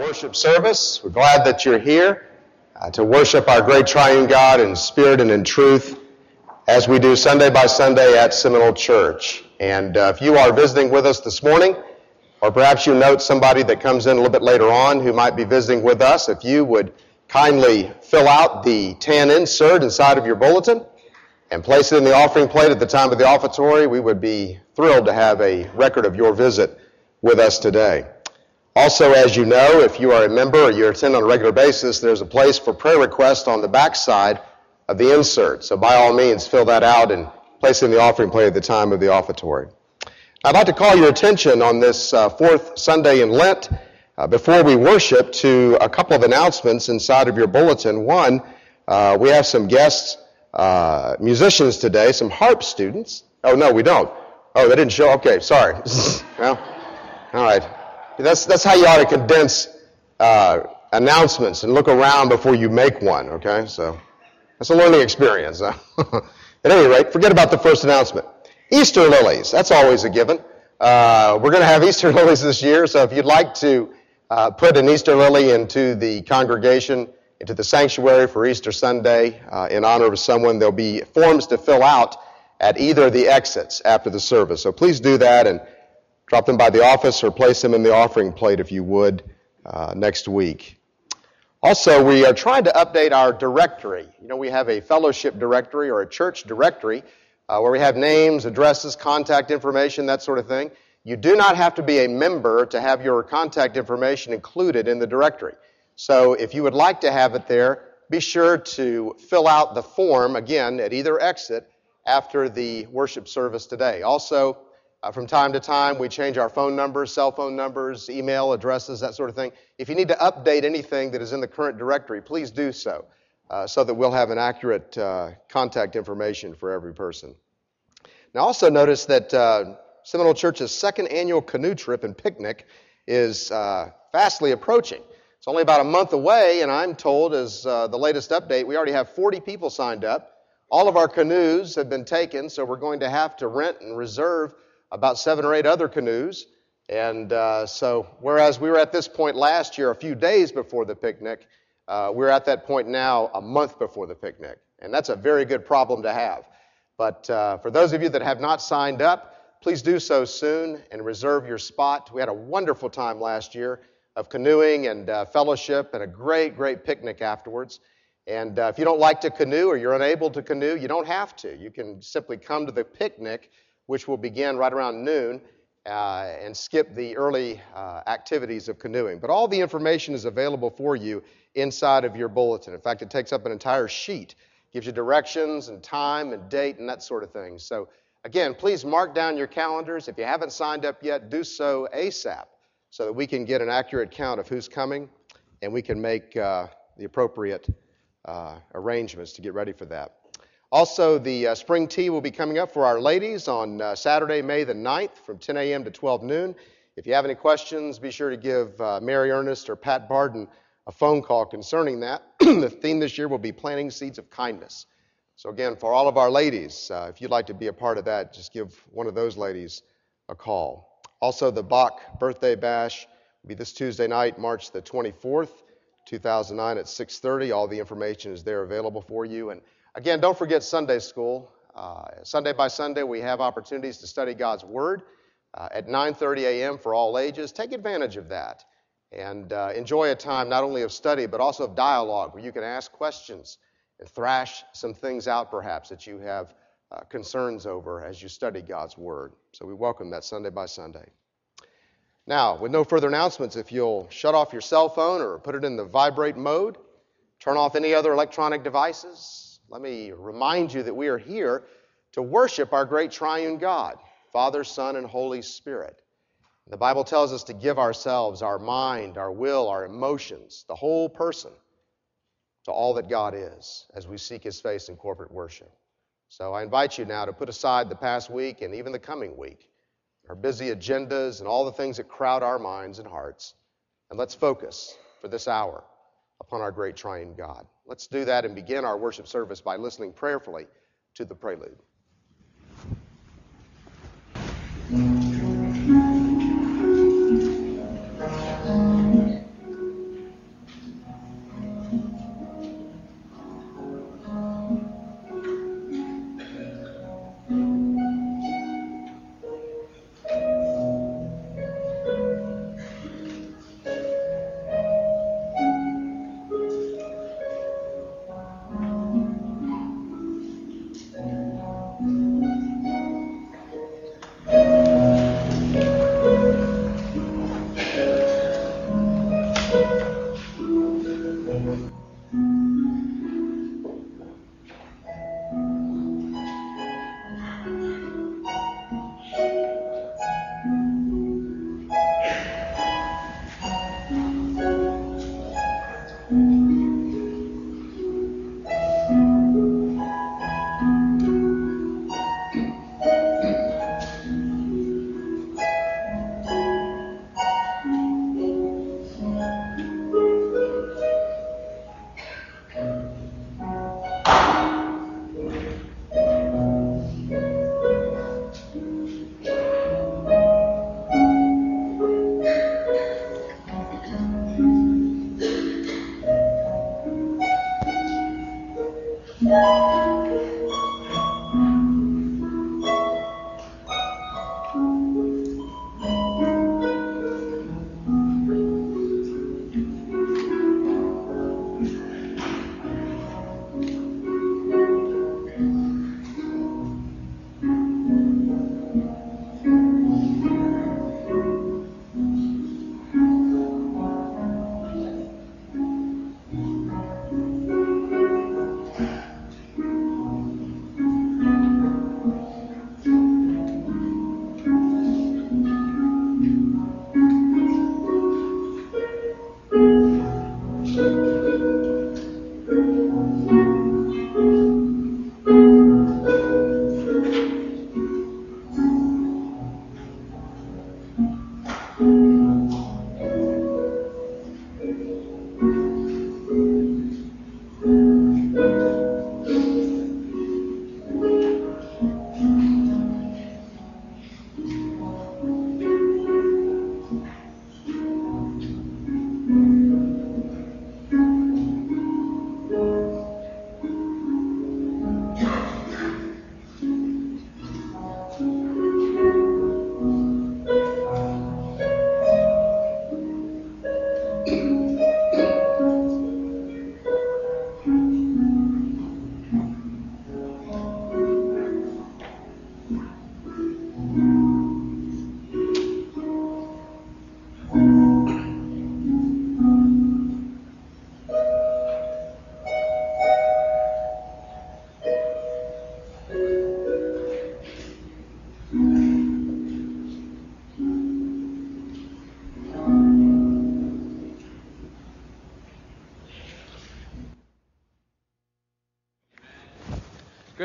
worship service. We're glad that you're here to worship our great triune God in spirit and in truth as we do Sunday by Sunday at Seminole Church. And if you are visiting with us this morning, or perhaps you note somebody that comes in a little bit later on who might be visiting with us, if you would kindly fill out the tan insert inside of your bulletin and place it in the offering plate at the time of the offertory, we would be thrilled to have a record of your visit with us today. Also, as you know, if you are a member or you attend on a regular basis, there's a place for prayer requests on the back side of the insert. So by all means, fill that out and place it in the offering plate at the time of the offertory. I'd like to call your attention on this fourth Sunday in Lent, before we worship, to a couple of announcements inside of your bulletin. One, we have some guest musicians today, some harp students. Oh, no, we don't. Oh, they didn't show. Okay, sorry. Well, all right. That's how you ought to condense announcements and look around before you make one, okay? So that's a learning experience. At any rate, forget about the first announcement. Easter lilies, that's always a given. We're going to have Easter lilies this year, so if you'd like to put an Easter lily into the congregation, into the sanctuary for Easter Sunday in honor of someone, there'll be forms to fill out at either of the exits after the service. So please do that and drop them by the office or place them in the offering plate if you would next week. Also, we are trying to update our directory. You know, we have a fellowship directory or a church directory where we have names, addresses, contact information, that sort of thing. You do not have to be a member to have your contact information included in the directory. So if you would like to have it there, be sure to fill out the form, again, at either exit after the worship service today. Also, from time to time, we change our phone numbers, cell phone numbers, email addresses, that sort of thing. If you need to update anything that is in the current directory, please do so, so that we'll have an accurate contact information for every person. Now, also notice that Seminole Church's second annual canoe trip and picnic is fastly approaching. It's only about a month away, and I'm told, as the latest update, we already have 40 people signed up. All of our canoes have been taken, so we're going to have to rent and reserve about 7 or 8 other canoes. And so whereas we were at this point last year a few days before the picnic, we're at that point now a month before the picnic. And that's a very good problem to have. But for those of you that have not signed up, please do so soon and reserve your spot. We had a wonderful time last year of canoeing and fellowship and a great, great picnic afterwards. And if you don't like to canoe or you're unable to canoe, you don't have to. You can simply come to the picnic, which will begin right around noon, and skip the early activities of canoeing. But all the information is available for you inside of your bulletin. In fact, it takes up an entire sheet. Gives you directions and time and date and that sort of thing. So again, please mark down your calendars. If you haven't signed up yet, do so ASAP so that we can get an accurate count of who's coming and we can make the appropriate arrangements to get ready for that. Also, the spring tea will be coming up for our ladies on Saturday, May the 9th from 10 a.m. to 12 noon. If you have any questions, be sure to give Mary Ernest or Pat Barden a phone call concerning that. The theme this year will be planting seeds of kindness. So again, for all of our ladies, if you'd like to be a part of that, just give one of those ladies a call. Also, the Bach Birthday Bash will be this Tuesday night, March the 24th, 2009 at 6:30. All the information is there available for you. And again, don't forget Sunday school. Sunday by Sunday, we have opportunities to study God's Word at 9:30 a.m. for all ages. Take advantage of that and enjoy a time not only of study but also of dialogue where you can ask questions and thrash some things out perhaps that you have concerns over as you study God's Word. So we welcome that Sunday by Sunday. Now, with no further announcements, if you'll shut off your cell phone or put it in the vibrate mode, turn off any other electronic devices. Let me remind you that we are here to worship our great triune God, Father, Son, and Holy Spirit. The Bible tells us to give ourselves, our mind, our will, our emotions, the whole person, to all that God is as we seek His face in corporate worship. So I invite you now to put aside the past week and even the coming week, our busy agendas and all the things that crowd our minds and hearts, and let's focus for this hour upon our great triune God. Let's do that and begin our worship service by listening prayerfully to the prelude.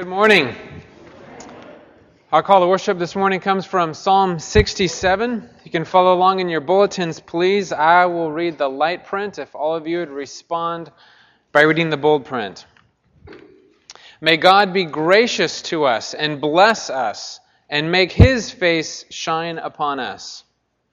Good morning. Our call to worship this morning comes from Psalm 67. You can follow along in your bulletins, please. I will read the light print if all of you would respond by reading the bold print. May God be gracious to us and bless us and make His face shine upon us.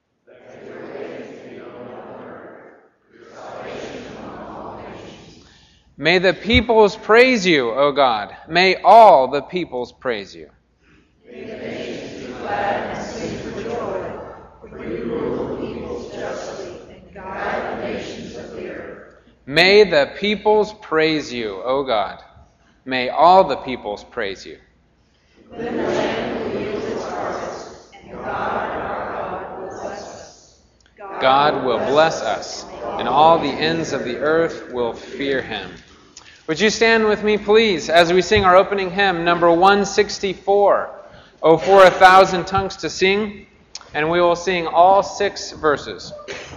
May the peoples praise you, O God. May all the peoples praise you. May the nations be glad and sing for joy, for you rule the peoples justly and guide the nations of the earth. May the peoples praise you, O God. May all the peoples praise you. Then the land will yield its harvest, and God, our God, will bless us. God will bless us, and all the ends of the earth will fear Him. Would you stand with me, please, as we sing our opening hymn, number 164, "O for 1,000 tongues to sing," and we will sing all 6 verses.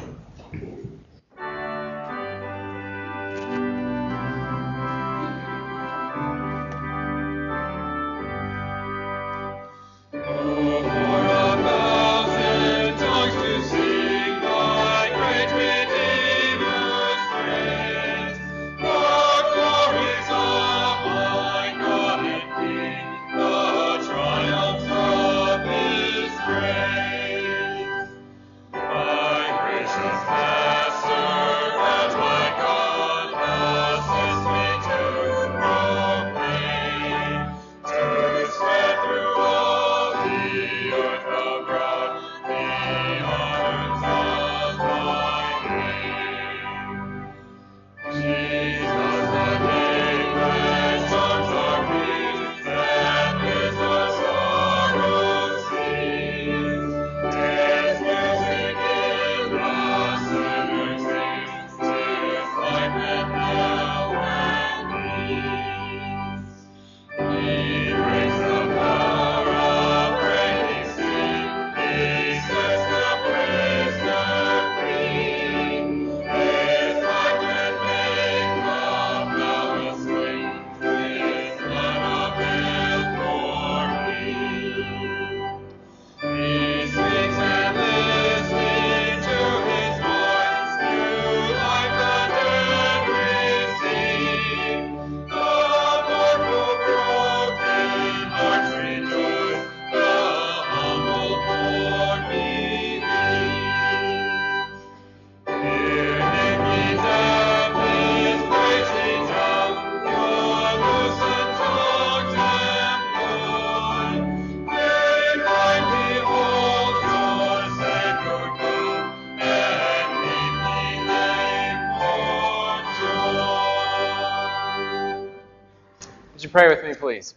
Would you pray with me, please?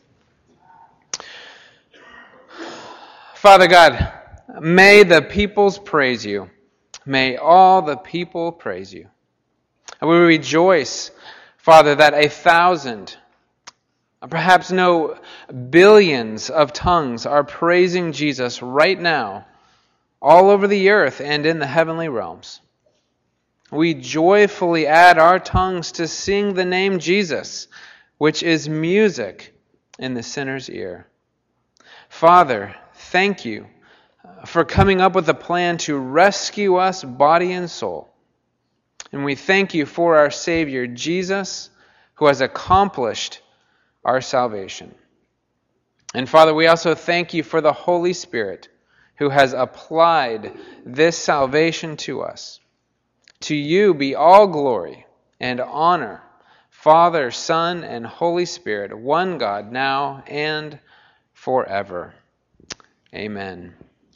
Father God, may the peoples praise you. May all the people praise you. And we rejoice, Father, that 1,000, perhaps no billions of tongues are praising Jesus right now, all over the earth and in the heavenly realms. We joyfully add our tongues to sing the name Jesus, which is music in the sinner's ear. Father, thank you for coming up with a plan to rescue us body and soul. And we thank you for our Savior, Jesus, who has accomplished our salvation. And Father, we also thank you for the Holy Spirit, who has applied this salvation to us. To you be all glory and honor, Father, Son, and Holy Spirit, one God, now and forever. Amen.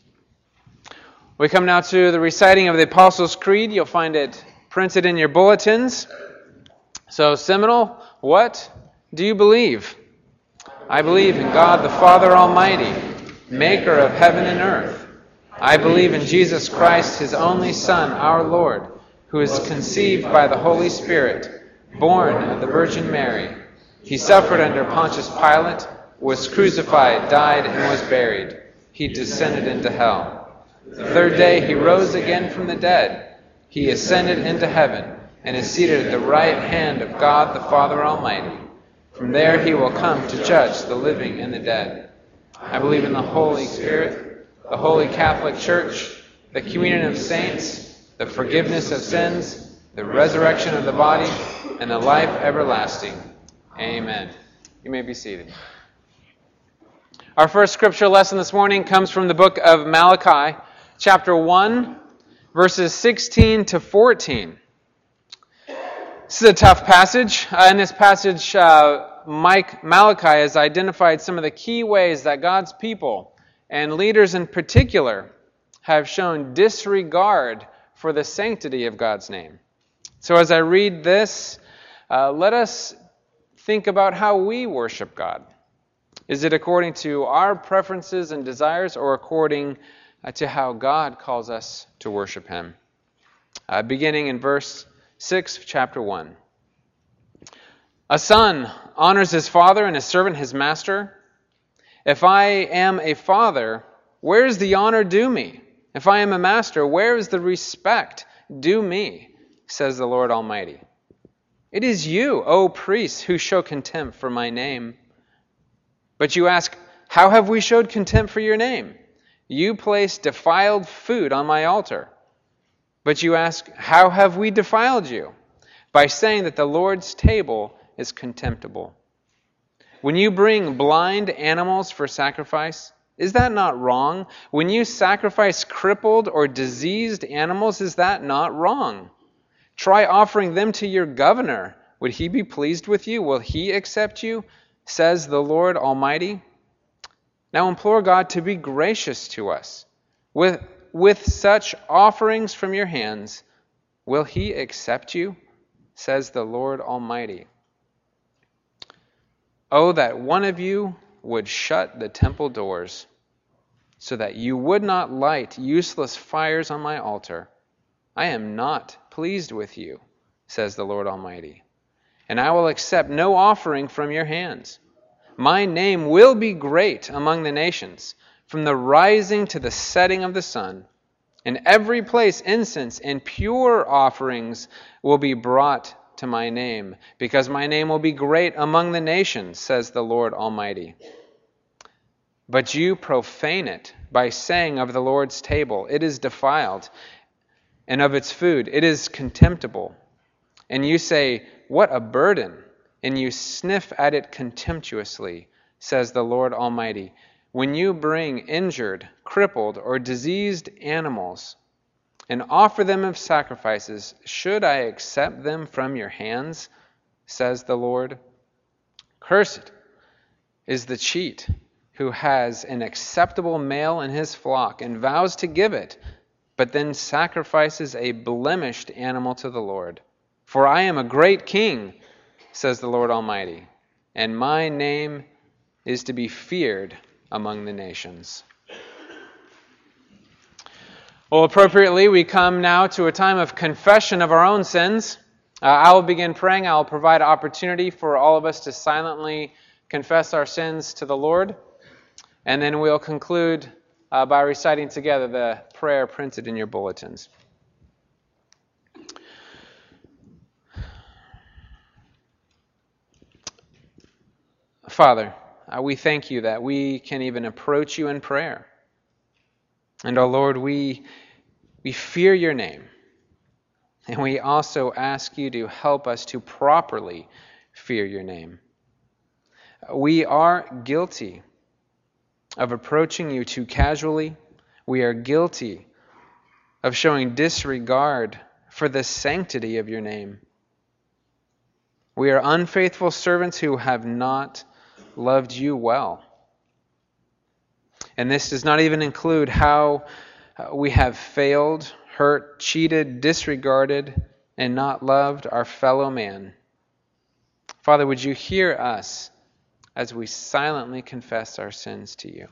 We come now to the reciting of the Apostles' Creed. You'll find it printed in your bulletins. So, Seminole, what do you believe? I believe in God the Father Almighty, maker of heaven and earth. I believe in Jesus Christ, His only Son, our Lord, who is conceived by the Holy Spirit, born of the Virgin Mary. He suffered under Pontius Pilate, was crucified, died, and was buried. He descended into hell. The third day He rose again from the dead. He ascended into heaven and is seated at the right hand of God the Father Almighty. From there he will come to judge the living and the dead. I believe in the Holy Spirit, the Holy Catholic Church, the communion of saints, the forgiveness of sins, the resurrection of the body, and the life everlasting. Amen. You may be seated. Our first scripture lesson this morning comes from the book of Malachi, chapter 1, verses 16 to 14. This is a tough passage. In this passage, Malachi has identified some of the key ways that God's people, and leaders in particular, have shown disregard for the sanctity of God's name. So as I read this, let us think about how we worship God. Is it according to our preferences and desires, or according to how God calls us to worship Him? Beginning in verse 6 of chapter 1. A son honors his father, and a servant his master. If I am a father, where is the honor due me? If I am a master, where is the respect due me? Says the Lord Almighty. It is you, O priests, who show contempt for my name. But you ask, how have we showed contempt for your name? You place defiled food on my altar. But you ask, how have we defiled you? By saying that the Lord's table is contemptible. When you bring blind animals for sacrifice, is that not wrong? When you sacrifice crippled or diseased animals, is that not wrong? Try offering them to your governor. Would he be pleased with you? Will he accept you? Says the Lord Almighty. Now implore God to be gracious to us. With such offerings from your hands, will he accept you? Says the Lord Almighty. Oh, that one of you would shut the temple doors, so that you would not light useless fires on my altar. I am not pleased with you, says the Lord Almighty, and I will accept no offering from your hands. My name will be great among the nations, from the rising to the setting of the sun. In every place incense and pure offerings will be brought to my name, because my name will be great among the nations, says the Lord Almighty. But you profane it by saying of the Lord's table, it is defiled, and of its food, it is contemptible. And you say, what a burden, and you sniff at it contemptuously, says the Lord Almighty. When you bring injured, crippled, or diseased animals and offer them as sacrifices, should I accept them from your hands, says the Lord? Cursed is the cheat who has an acceptable male in his flock and vows to give it, but then sacrifices a blemished animal to the Lord. For I am a great king, says the Lord Almighty, and my name is to be feared among the nations. Well, appropriately, we come now to a time of confession of our own sins. I will begin praying. I will provide opportunity for all of us to silently confess our sins to the Lord. And then we'll conclude by reciting together the prayer printed in your bulletins. Father, we thank you that we can even approach you in prayer. And, oh Lord, we fear your name. And we also ask you to help us to properly fear your name. We are guilty of approaching you too casually. We are guilty of showing disregard for the sanctity of your name. We are unfaithful servants who have not loved you well. And this does not even include how we have failed, hurt, cheated, disregarded, and not loved our fellow man. Father, would you hear us as we silently confess our sins to you?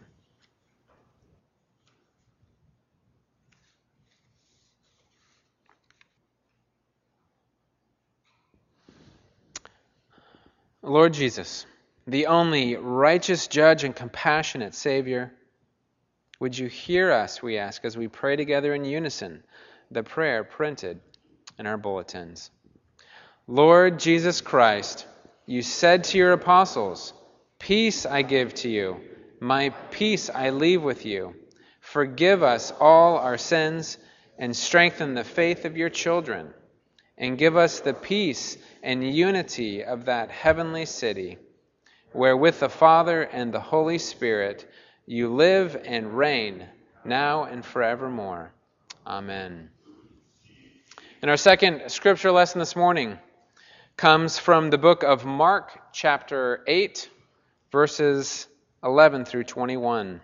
Lord Jesus, the only righteous judge and compassionate Savior, would you hear us, we ask, as we pray together in unison the prayer printed in our bulletins. Lord Jesus Christ, You said to your apostles, 'Peace I give to you, my peace I leave with you.' Forgive us all our sins and strengthen the faith of your children, and give us the peace and unity of that heavenly city, where with the Father and the Holy Spirit you live and reign, now and forevermore. Amen." And our second scripture lesson this morning comes from the book of Mark, chapter 8, verses 11 through 21.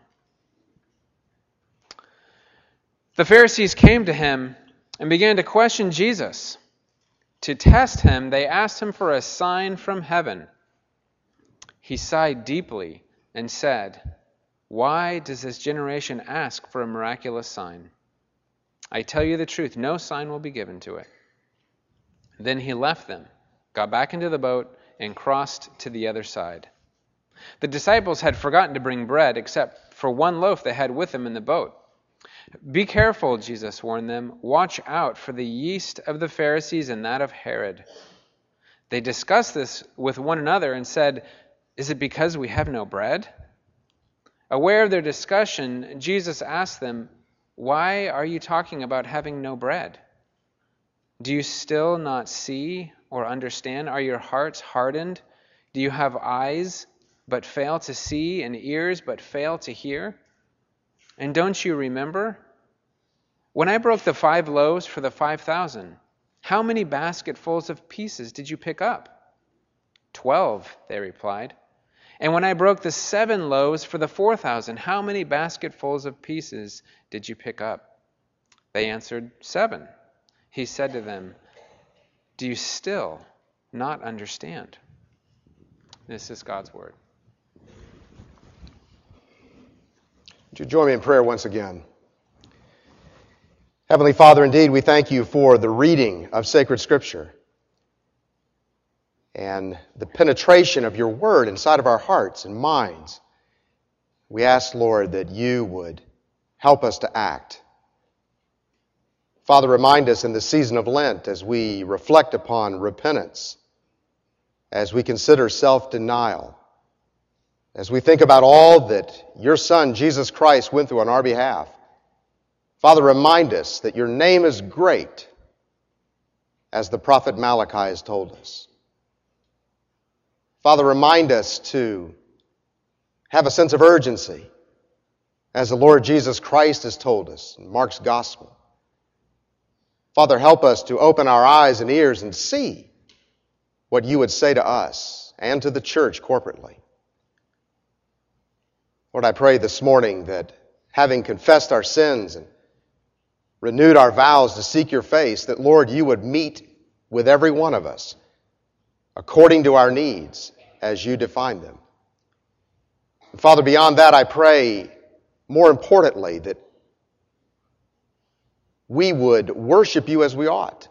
The Pharisees came to him and began to question Jesus. To test him, they asked him for a sign from heaven. He sighed deeply and said, "Why does this generation ask for a miraculous sign? I tell you the truth, no sign will be given to it." Then he left them, got back into the boat, and crossed to the other side. The disciples had forgotten to bring bread, except for one loaf they had with them in the boat. "Be careful," Jesus warned them. "Watch out for the yeast of the Pharisees and that of Herod." They discussed this with one another and said, "Is it because we have no bread?" Aware of their discussion, Jesus asked them, "Why are you talking about having no bread? Do you still not see or understand? Are your hearts hardened? Do you have eyes but fail to see and ears but fail to hear? And don't you remember? When I broke the 5 loaves for the 5,000, how many basketfuls of pieces did you pick up?" 12, they replied. "And when I broke the 7 loaves for the 4,000, how many basketfuls of pieces did you pick up?" They answered, 7. He said to them, "Do you still not understand?" This is God's word. Would you join me in prayer once again? Heavenly Father, indeed, we thank you for the reading of sacred Scripture and the penetration of your word inside of our hearts and minds. We ask, Lord, that you would help us to act. Father, remind us in the season of Lent as we reflect upon repentance, as we consider self-denial, as we think about all that your Son, Jesus Christ, went through on our behalf. Father, remind us that your name is great, as the prophet Malachi has told us. Father, remind us to have a sense of urgency, as the Lord Jesus Christ has told us in Mark's Gospel. Father, help us to open our eyes and ears and see what you would say to us and to the church corporately. Lord, I pray this morning that having confessed our sins and renewed our vows to seek your face, that, Lord, you would meet with every one of us according to our needs as you define them. And Father, beyond that, I pray, more importantly, that we would worship you as we ought.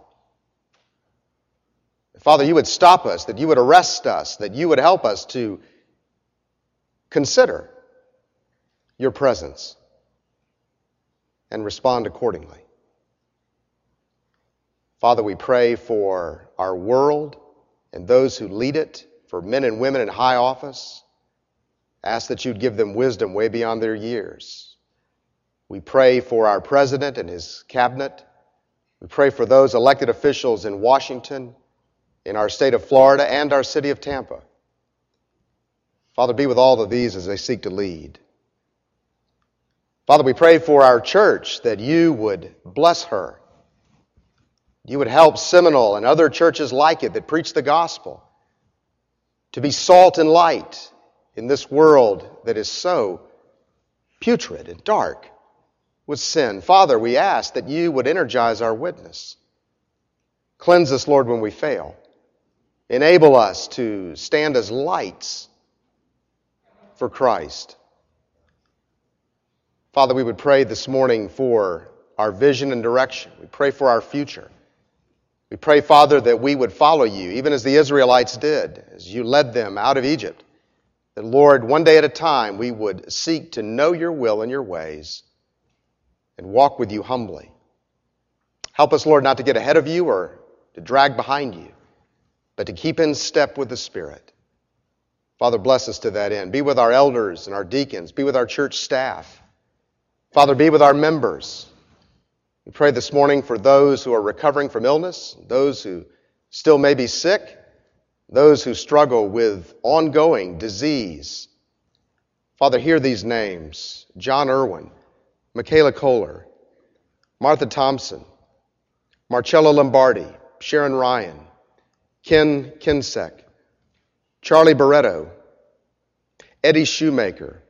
Father, you would stop us, that you would arrest us, that you would help us to consider your presence and respond accordingly. Father, we pray for our world and those who lead it, for men and women in high office. Ask that you'd give them wisdom way beyond their years. We pray for our president and his cabinet. We pray for those elected officials in Washington, in our state of Florida, and our city of Tampa. Father, be with all of these as they seek to lead. Father, we pray for our church that you would bless her. You would help Seminole and other churches like it that preach the gospel to be salt and light in this world that is so putrid and dark with sin. Father, we ask that you would energize our witness. Cleanse us, Lord, when we fail. Enable us to stand as lights for Christ. Father, we would pray this morning for our vision and direction. We pray for our future. We pray, Father, that we would follow you, even as the Israelites did, as you led them out of Egypt. That, Lord, one day at a time, we would seek to know your will and your ways and walk with you humbly. Help us, Lord, not to get ahead of you or to drag behind you, but to keep in step with the Spirit. Father, bless us to that end. Be with our elders and our deacons. Be with our church staff. Father, be with our members. We pray this morning for those who are recovering from illness, those who still may be sick, those who struggle with ongoing disease. Father, hear these names: John Irwin, Michaela Kohler, Martha Thompson, Marcella Lombardi, Sharon Ryan, Ken Kinsek, Charlie Barretto, Eddie Shoemaker,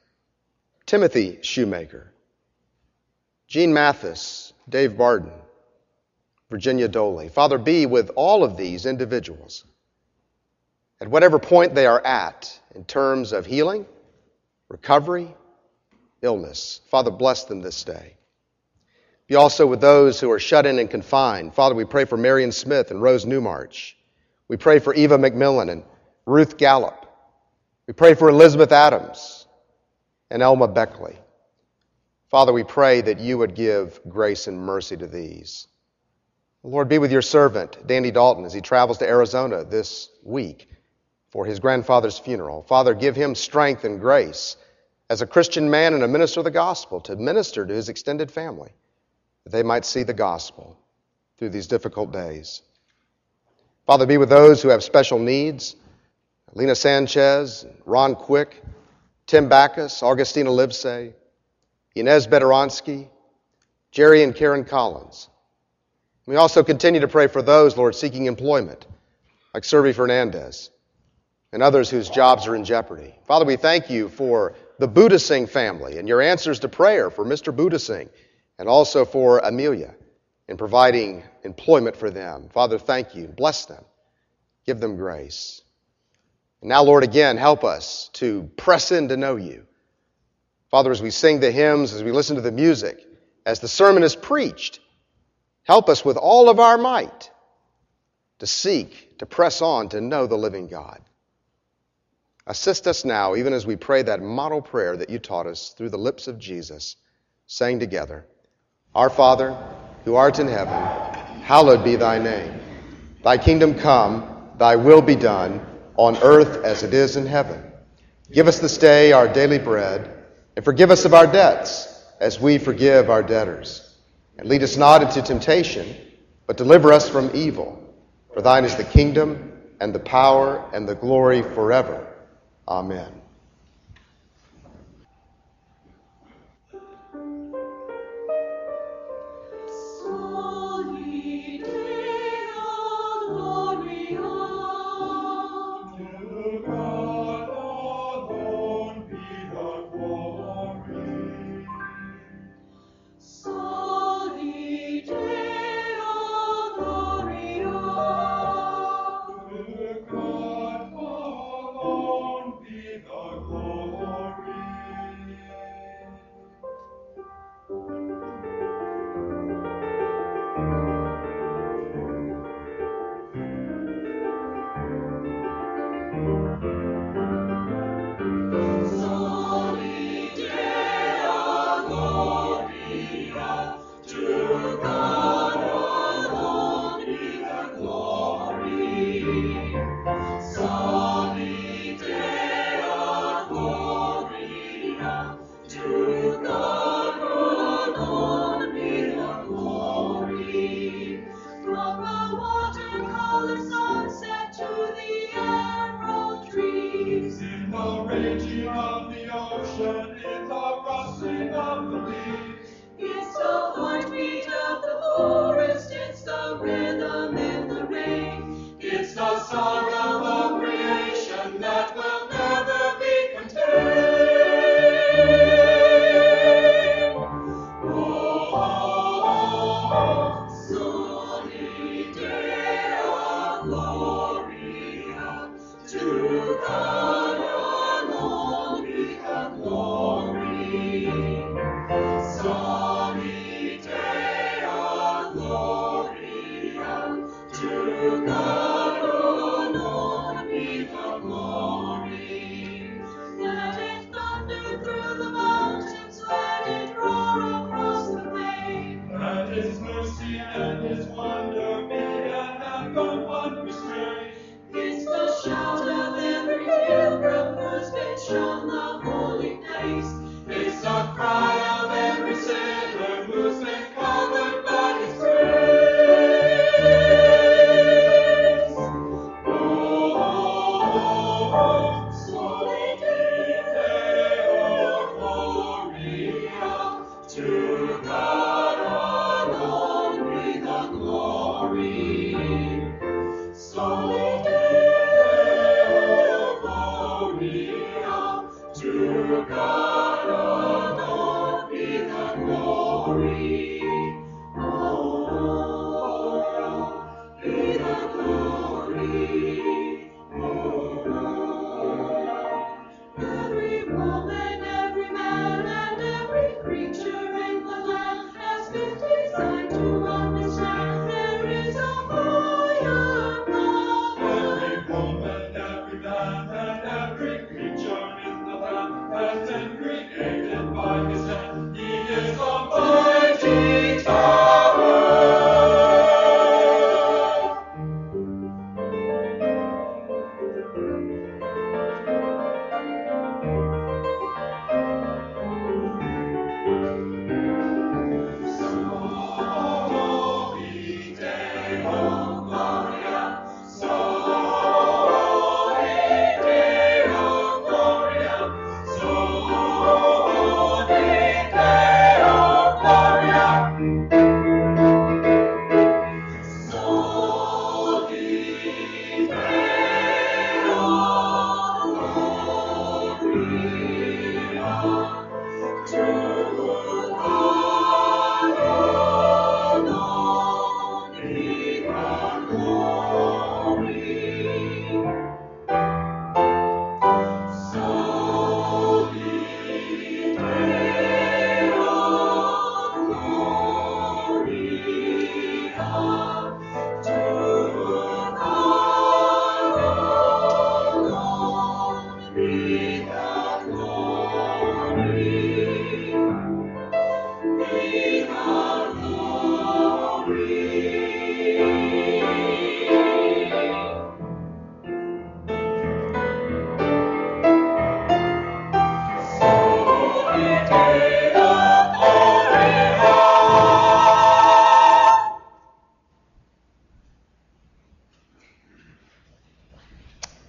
Timothy Shoemaker, Gene Mathis, Dave Barden, Virginia Doley. Father, be with all of these individuals at whatever point they are at in terms of healing, recovery, illness. Father, bless them this day. Be also with those who are shut in and confined. Father, we pray for Marion Smith and Rose Newmarch. We pray for Eva McMillan and Ruth Gallup. We pray for Elizabeth Adams and Elma Beckley. Father, we pray that you would give grace and mercy to these. Lord, be with your servant, Danny Dalton, as he travels to Arizona this week for his grandfather's funeral. Father, give him strength and grace as a Christian man and a minister of the gospel to minister to his extended family, that they might see the gospel through these difficult days. Father, be with those who have special needs: Lena Sanchez, Ron Quick, Tim Backus, Augustina Livesay, Inez Bedoronsky, Jerry and Karen Collins. We also continue to pray for those, Lord, seeking employment, like Servi Fernandez, and others whose jobs are in jeopardy. Father, we thank you for the Budasing family and your answers to prayer for Mr. Budasing and also for Amelia in providing employment for them. Father, thank you. Bless them. Give them grace. And now, Lord, again, help us to press in to know you. Father, as we sing the hymns, as we listen to the music, as the sermon is preached, help us with all of our might to seek, to press on, to know the living God. Assist us now, even as we pray that model prayer that you taught us through the lips of Jesus, saying together, Our Father, who art in heaven, hallowed be thy name. Thy kingdom come, thy will be done, on earth as it is in heaven. Give us this day our daily bread, and forgive us of our debts, as we forgive our debtors. And lead us not into temptation, but deliver us from evil. For thine is the kingdom, and the power, and the glory forever. Amen.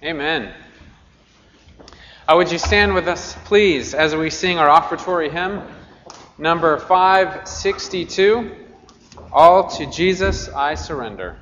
Amen. Would you stand with us, please, as we sing our offertory hymn, number 562, All to Jesus I Surrender.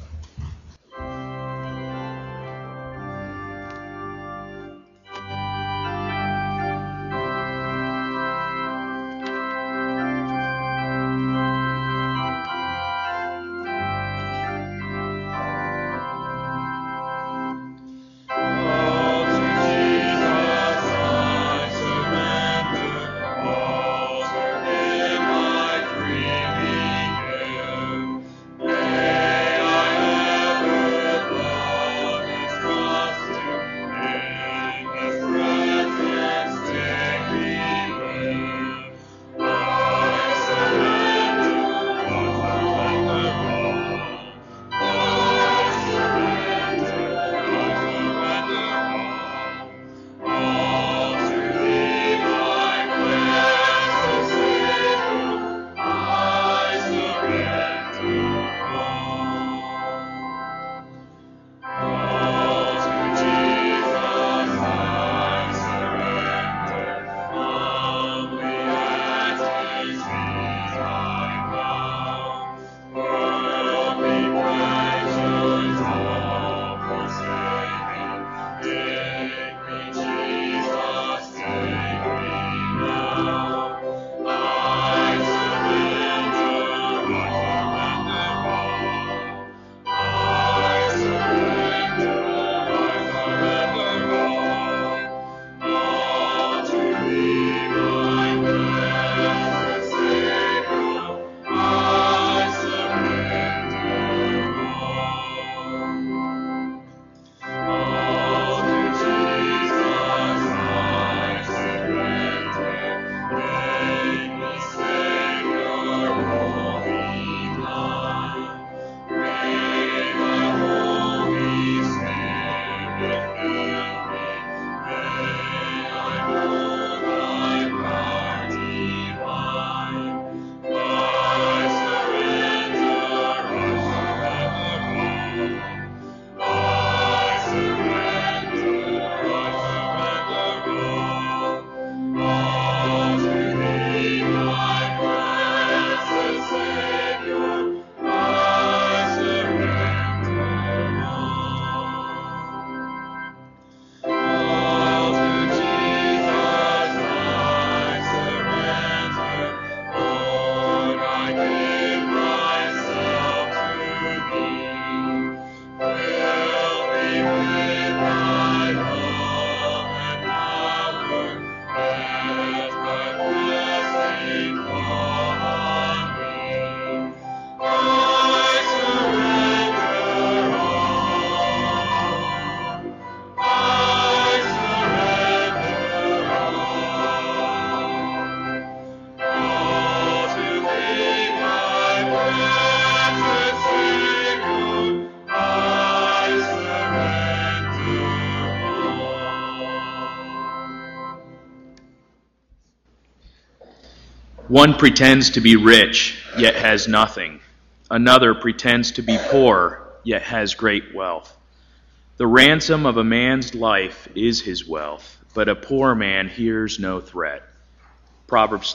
One pretends to be rich, yet has nothing. Another pretends to be poor, yet has great wealth. The ransom of a man's life is his wealth, but a poor man hears no threat. Proverbs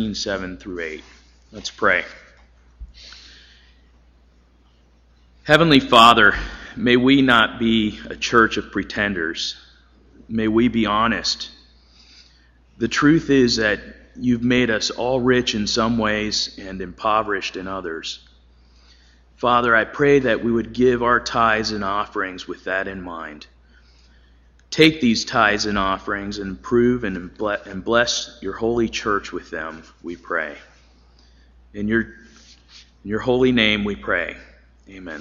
13:7-8. Let's pray. Heavenly Father, may we not be a church of pretenders. May we be honest. The truth is that you've made us all rich in some ways and impoverished in others. Father, I pray that we would give our tithes and offerings with that in mind. Take these tithes and offerings and improve and bless your holy church with them, we pray. In your holy name we pray. Amen.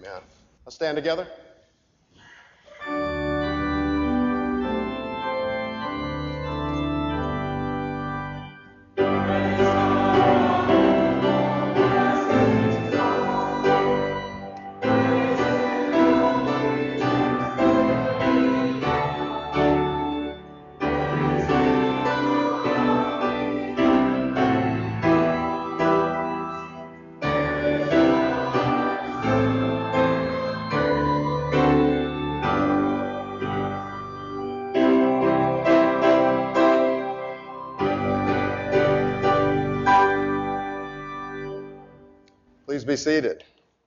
Amen. Let's stand together. Please be seated.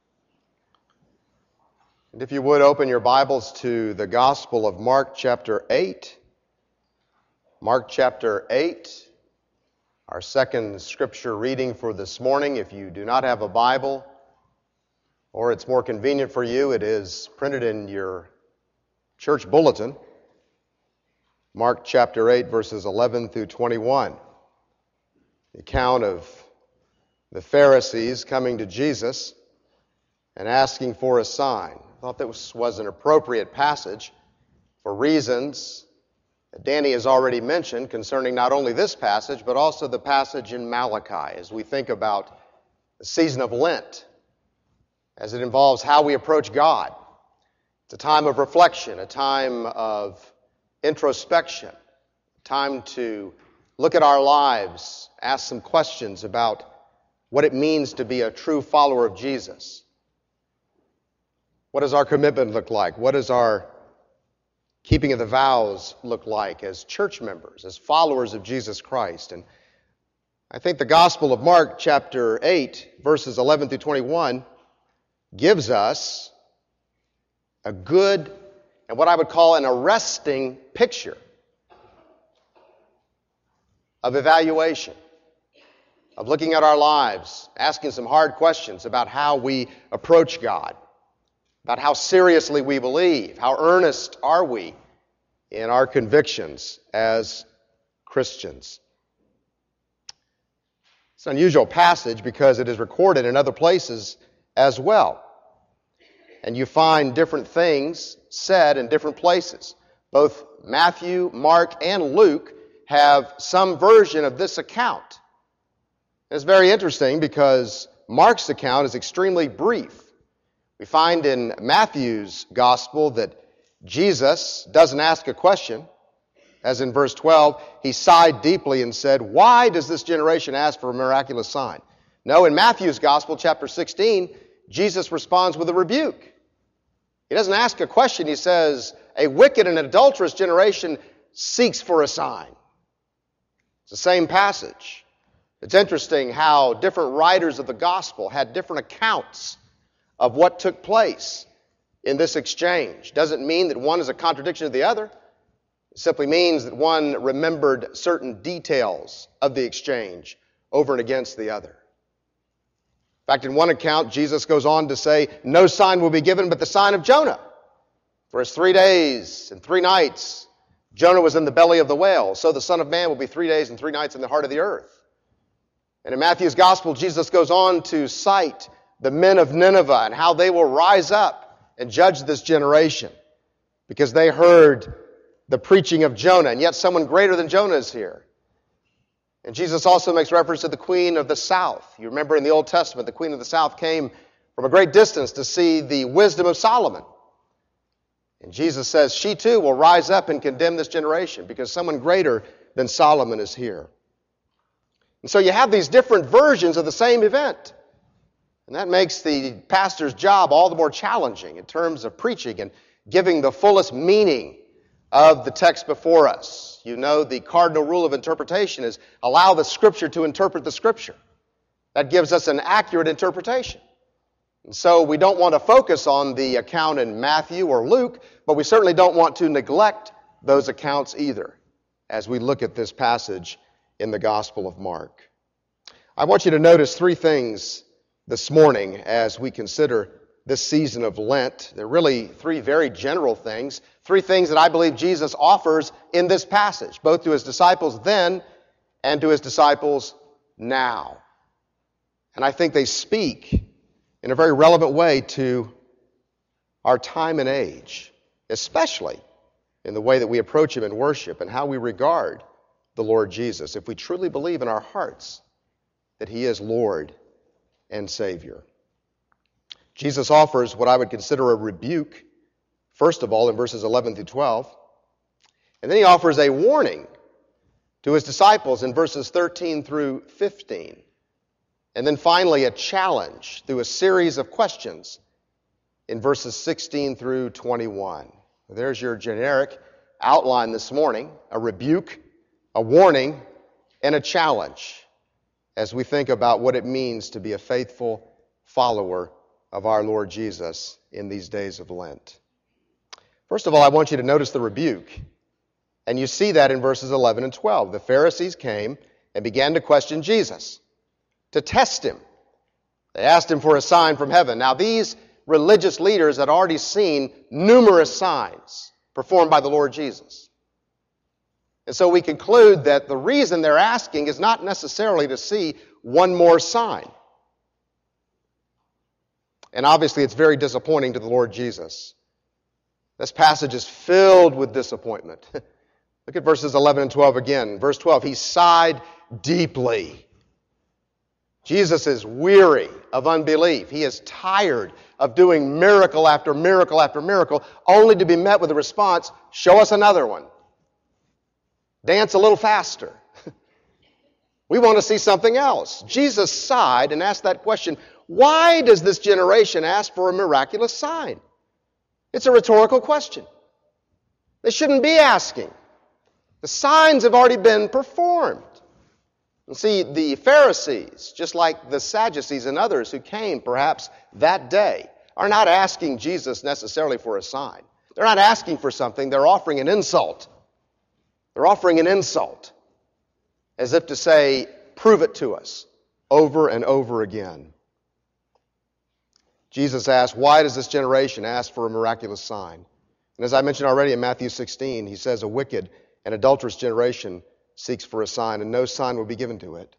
And if you would, open your Bibles to the Gospel of Mark chapter 8. Mark chapter 8, our second scripture reading for this morning. If you do not have a Bible, or it's more convenient for you, it is printed in your church bulletin. Mark chapter 8, verses 11 through 21. The account of the Pharisees coming to Jesus and asking for a sign. I thought that was an appropriate passage for reasons that Danny has already mentioned concerning not only this passage, but also the passage in Malachi as we think about the season of Lent, as it involves how we approach God. It's a time of reflection, a time of introspection, a time to look at our lives, ask some questions about what it means to be a true follower of Jesus. What does our commitment look like? What does our keeping of the vows look like as church members, as followers of Jesus Christ? And I think the Gospel of Mark, chapter 8, verses 11 through 21, gives us a good and what I would call an arresting picture of evaluation, of looking at our lives, asking some hard questions about how we approach God, about how seriously we believe, how earnest are we in our convictions as Christians. It's an unusual passage because it is recorded in other places as well. And you find different things said in different places. Both Matthew, Mark, and Luke have some version of this account. It's very interesting because Mark's account is extremely brief. We find in Matthew's gospel that Jesus doesn't ask a question. As in verse 12, he sighed deeply and said, "Why does this generation ask for a miraculous sign?" No, in Matthew's gospel, chapter 16, Jesus responds with a rebuke. He doesn't ask a question. He says, "A wicked and adulterous generation seeks for a sign." It's the same passage. It's interesting how different writers of the gospel had different accounts of what took place in this exchange. Doesn't mean that one is a contradiction of the other. It simply means that one remembered certain details of the exchange over and against the other. In fact, in one account, Jesus goes on to say, "No sign will be given but the sign of Jonah. For as 3 days and 3 nights Jonah was in the belly of the whale, so the Son of Man will be 3 days and 3 nights in the heart of the earth." And in Matthew's gospel, Jesus goes on to cite the men of Nineveh and how they will rise up and judge this generation because they heard the preaching of Jonah, and yet someone greater than Jonah is here. And Jesus also makes reference to the queen of the south. You remember in the Old Testament, the queen of the south came from a great distance to see the wisdom of Solomon. And Jesus says she too will rise up and condemn this generation because someone greater than Solomon is here. And so you have these different versions of the same event. And that makes the pastor's job all the more challenging in terms of preaching and giving the fullest meaning of the text before us. You know, the cardinal rule of interpretation is allow the Scripture to interpret the Scripture. That gives us an accurate interpretation. And so we don't want to focus on the account in Matthew or Luke, but we certainly don't want to neglect those accounts either as we look at this passage in the Gospel of Mark. I want you to notice 3 things this morning as we consider this season of Lent. They're really 3 very general things, 3 things that I believe Jesus offers in this passage, both to his disciples then and to his disciples now. And I think they speak in a very relevant way to our time and age, especially in the way that we approach Him in worship and how we regard the Lord Jesus, if we truly believe in our hearts that He is Lord and Savior. Jesus offers what I would consider a rebuke, first of all, in verses 11 through 12. And then He offers a warning to His disciples in verses 13 through 15. And then finally, a challenge through a series of questions in verses 16 through 21. There's your generic outline this morning: a rebuke, a warning, and a challenge as we think about what it means to be a faithful follower of our Lord Jesus in these days of Lent. First of all, I want you to notice the rebuke. And you see that in verses 11 and 12. The Pharisees came and began to question Jesus, to test Him. They asked Him for a sign from heaven. Now, these religious leaders had already seen numerous signs performed by the Lord Jesus. And so we conclude that the reason they're asking is not necessarily to see one more sign. And obviously it's very disappointing to the Lord Jesus. This passage is filled with disappointment. Look at verses 11 and 12 again. Verse 12, He sighed deeply. Jesus is weary of unbelief. He is tired of doing miracle after miracle after miracle, only to be met with a response, show us another one. Dance a little faster. We want to see something else. Jesus sighed and asked that question, why does this generation ask for a miraculous sign? It's a rhetorical question. They shouldn't be asking. The signs have already been performed. And see, the Pharisees, just like the Sadducees and others who came perhaps that day, are not asking Jesus necessarily for a sign. They're not asking for something. They're offering an insult. They're offering an insult, as if to say, prove it to us, over and over again. Jesus asked, why does this generation ask for a miraculous sign? And as I mentioned already in Matthew 16, He says, a wicked and adulterous generation seeks for a sign, and no sign will be given to it.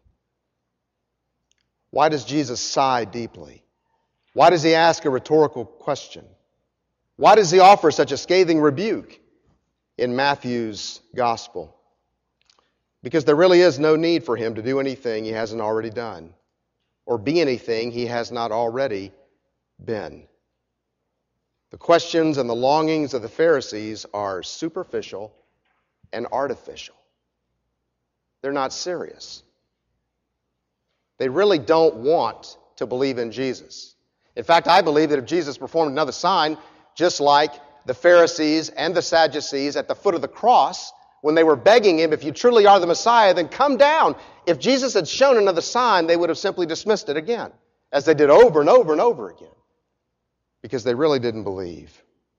Why does Jesus sigh deeply? Why does He ask a rhetorical question? Why does He offer such a scathing rebuke in Matthew's gospel? Because there really is no need for Him to do anything He hasn't already done, or be anything He has not already been. The questions and the longings of the Pharisees are superficial and artificial. They're not serious. They really don't want to believe in Jesus. In fact, I believe that if Jesus performed another sign, just like the Pharisees and the Sadducees at the foot of the cross, when they were begging Him, if you truly are the Messiah, then come down. If Jesus had shown another sign, they would have simply dismissed it again, as they did over and over and over again, because they really didn't believe.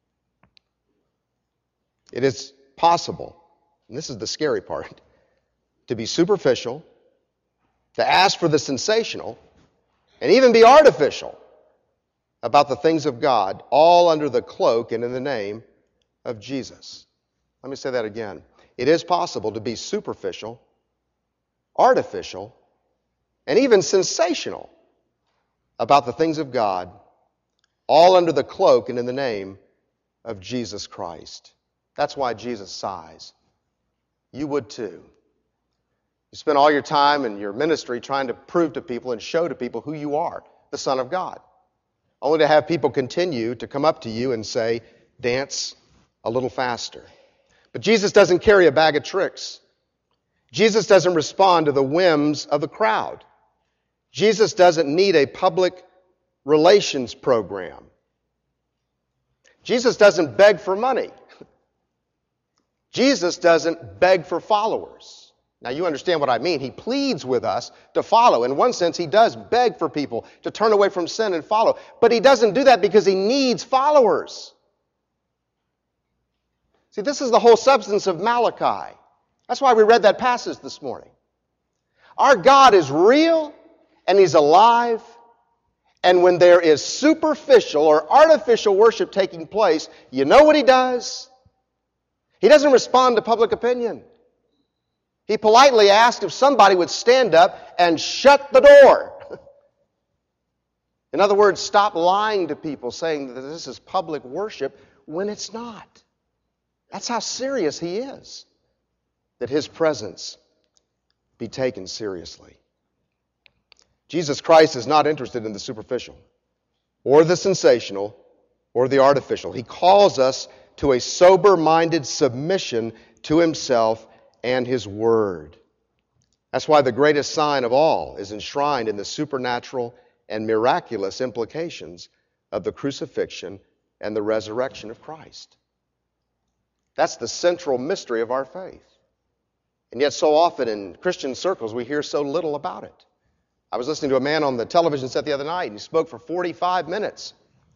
It is possible, and this is the scary part, to be superficial, to ask for the sensational, and even be artificial about the things of God, all under the cloak and in the name of Jesus. Let me say that again. It is possible to be superficial, artificial, and even sensational about the things of God, all under the cloak and in the name of Jesus Christ. That's why Jesus sighs. You would too. You spend all your time in your ministry trying to prove to people and show to people who you are, the Son of God, only to have people continue to come up to you and say, dance a little faster. But Jesus doesn't carry a bag of tricks. Jesus doesn't respond to the whims of the crowd. Jesus doesn't need a public relations program. Jesus doesn't beg for money. Jesus doesn't beg for followers. Now you understand what I mean. He pleads with us to follow. In one sense, He does beg for people to turn away from sin and follow. But He doesn't do that because He needs followers. See, this is the whole substance of Malachi. That's why we read that passage this morning. Our God is real and He's alive. And when there is superficial or artificial worship taking place, you know what He does? He doesn't respond to public opinion. He politely asked if somebody would stand up and shut the door. In other words, stop lying to people saying that this is public worship when it's not. That's how serious He is, that His presence be taken seriously. Jesus Christ is not interested in the superficial or the sensational or the artificial. He calls us to a sober-minded submission to Himself and His Word. That's why the greatest sign of all is enshrined in the supernatural and miraculous implications of the crucifixion and the resurrection of Christ. That's the central mystery of our faith. And yet so often in Christian circles we hear so little about it. I was listening to a man on the television set the other night, and he spoke for 45 minutes.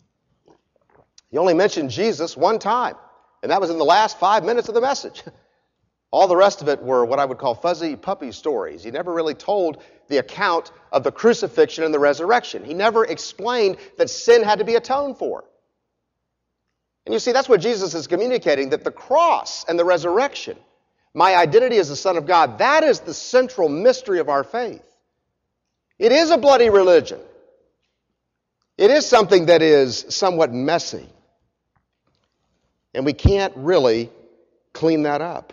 He only mentioned Jesus one time, and that was in the last 5 minutes of the message. All the rest of it were what I would call fuzzy puppy stories. He never really told the account of the crucifixion and the resurrection. He never explained that sin had to be atoned for. And you see, that's what Jesus is communicating, that the cross and the resurrection, my identity as the Son of God, that is the central mystery of our faith. It is a bloody religion. It is something that is somewhat messy. And we can't really clean that up.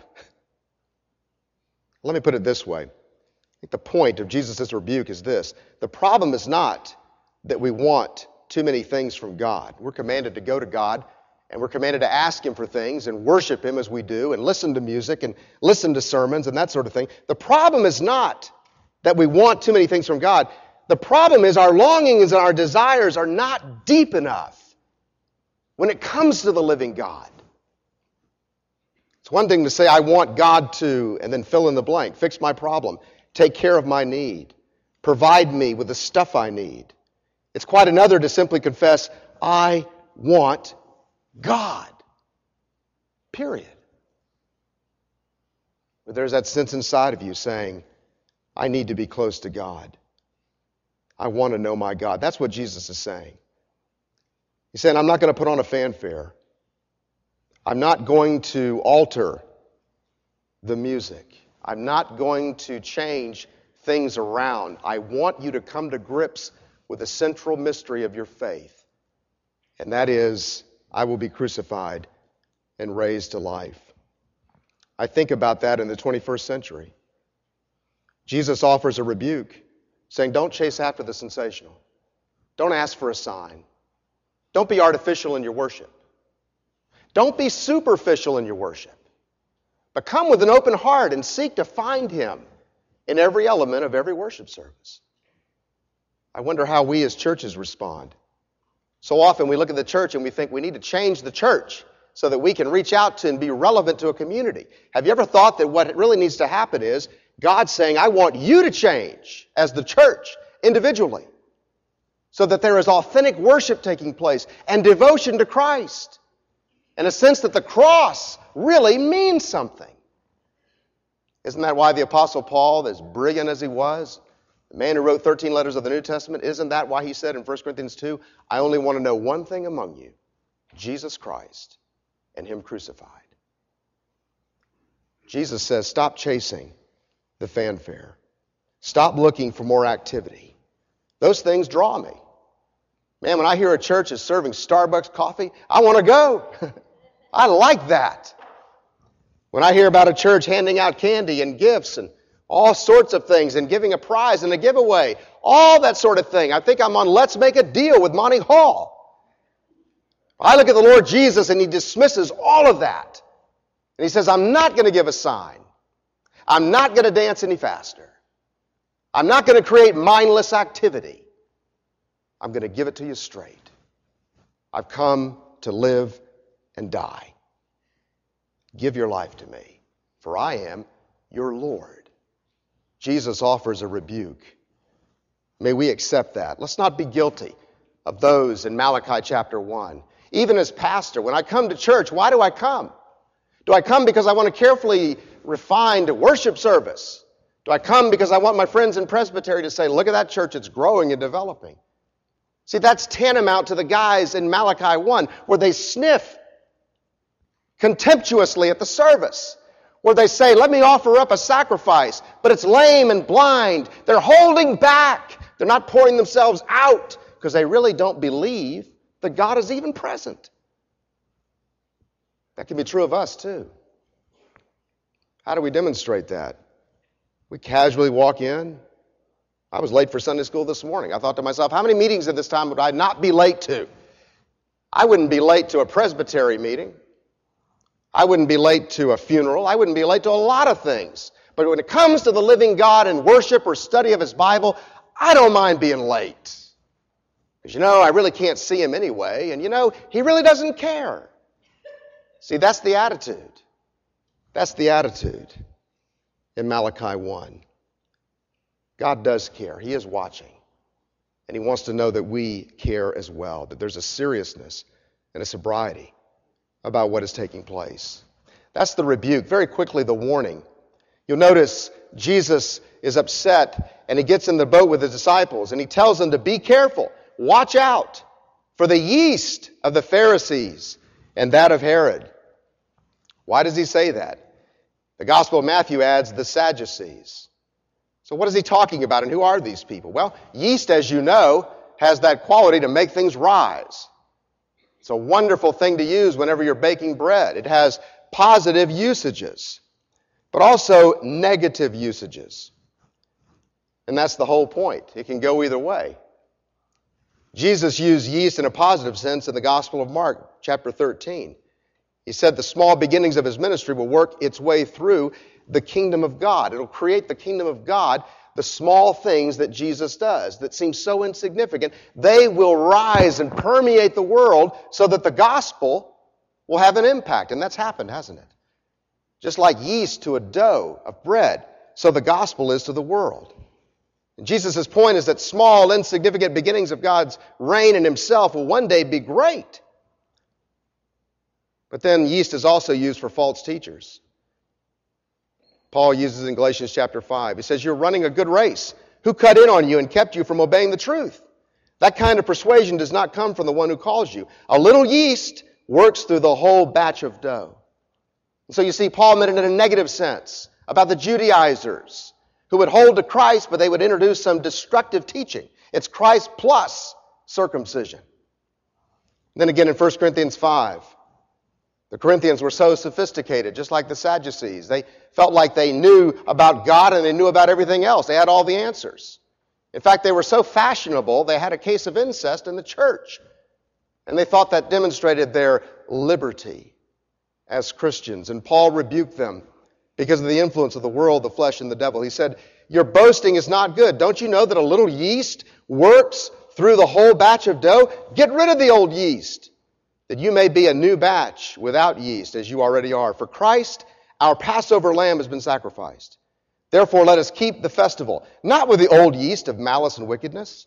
Let me put it this way. I think the point of Jesus' rebuke is this. The problem is not that we want too many things from God. We're commanded to go to God, and we're commanded to ask Him for things and worship Him as we do, and listen to music and listen to sermons and that sort of thing. The problem is not that we want too many things from God. The problem is our longings and our desires are not deep enough when it comes to the living God. It's one thing to say, I want God to, and then fill in the blank, fix my problem, take care of my need, provide me with the stuff I need. It's quite another to simply confess, I want God. Period. But there's that sense inside of you saying, I need to be close to God. I want to know my God. That's what Jesus is saying. He's saying, I'm not going to put on a fanfare. I'm not going to alter the music. I'm not going to change things around. I want you to come to grips with the central mystery of your faith. And that is, I will be crucified and raised to life. I think about that in the 21st century. Jesus offers a rebuke, saying, don't chase after the sensational. Don't ask for a sign. Don't be artificial in your worship. Don't be superficial in your worship. But come with an open heart and seek to find Him in every element of every worship service. I wonder how we as churches respond. So often we look at the church and we think we need to change the church so that we can reach out to and be relevant to a community. Have you ever thought that what really needs to happen is God saying, I want you to change as the church individually so that there is authentic worship taking place and devotion to Christ and a sense that the cross really means something. Isn't that why the Apostle Paul, as brilliant as he was, the man who wrote 13 letters of the New Testament, isn't that why he said in 1 Corinthians 2, I only want to know one thing among you, Jesus Christ and Him crucified. Jesus says, stop chasing the fanfare. Stop looking for more activity. Those things draw me. Man, when I hear a church is serving Starbucks coffee, I want to go. I like that. When I hear about a church handing out candy and gifts and all sorts of things and giving a prize and a giveaway, all that sort of thing, I think I'm on Let's Make a Deal with Monty Hall. I look at the Lord Jesus and He dismisses all of that. And He says, I'm not going to give a sign. I'm not going to dance any faster. I'm not going to create mindless activity. I'm going to give it to you straight. I've come to live and die. Give your life to me, for I am your Lord. Jesus offers a rebuke. May we accept that. Let's not be guilty of those in Malachi chapter 1. Even as pastor, when I come to church, why do I come? Do I come because I want a carefully refined worship service? Do I come because I want my friends in presbytery to say, look at that church, it's growing and developing? See, that's tantamount to the guys in Malachi 1, where they sniff contemptuously at the service, where they say, let me offer up a sacrifice, but it's lame and blind. They're holding back. They're not pouring themselves out because they really don't believe that God is even present. That can be true of us too. How do we demonstrate that? We casually walk in. I was late for Sunday school this morning. I thought to myself, how many meetings at this time would I not be late to? I wouldn't be late to a presbytery meeting. I wouldn't be late to a funeral. I wouldn't be late to a lot of things. But when it comes to the living God and worship or study of His Bible, I don't mind being late. Because, I really can't see Him anyway. And, He really doesn't care. See, that's the attitude. That's the attitude in Malachi 1. God does care. He is watching. And He wants to know that we care as well, that there's a seriousness and a sobriety about what is taking place. That's the rebuke. Very quickly, the warning. You'll notice Jesus is upset, and He gets in the boat with His disciples, and He tells them to be careful. Watch out for the yeast of the Pharisees and that of Herod. Why does He say that? The Gospel of Matthew adds the Sadducees. So what is He talking about, and who are these people? Well, yeast, as you know, has that quality to make things rise. It's a wonderful thing to use whenever you're baking bread. It has positive usages, but also negative usages. And that's the whole point. It can go either way. Jesus used yeast in a positive sense in the Gospel of Mark, chapter 13. He said the small beginnings of His ministry will work its way through the kingdom of God. It'll create the kingdom of God. The small things that Jesus does that seem so insignificant, they will rise and permeate the world so that the gospel will have an impact. And that's happened, hasn't it? Just like yeast to a dough of bread, so the gospel is to the world. And Jesus' point is that small, insignificant beginnings of God's reign in Himself will one day be great. But then yeast is also used for false teachers. Paul uses in Galatians chapter 5. He says, you're running a good race. Who cut in on you and kept you from obeying the truth? That kind of persuasion does not come from the one who calls you. A little yeast works through the whole batch of dough. And so you see, Paul meant it in a negative sense about the Judaizers who would hold to Christ, but they would introduce some destructive teaching. It's Christ plus circumcision. And then again in 1 Corinthians 5, the Corinthians were so sophisticated, just like the Sadducees. They felt like they knew about God and they knew about everything else. They had all the answers. In fact, they were so fashionable, they had a case of incest in the church. And they thought that demonstrated their liberty as Christians. And Paul rebuked them because of the influence of the world, the flesh, and the devil. He said, your boasting is not good. Don't you know that a little yeast works through the whole batch of dough? Get rid of the old yeast, that you may be a new batch without yeast, as you already are. For Christ, our Passover lamb, has been sacrificed. Therefore, let us keep the festival, not with the old yeast of malice and wickedness,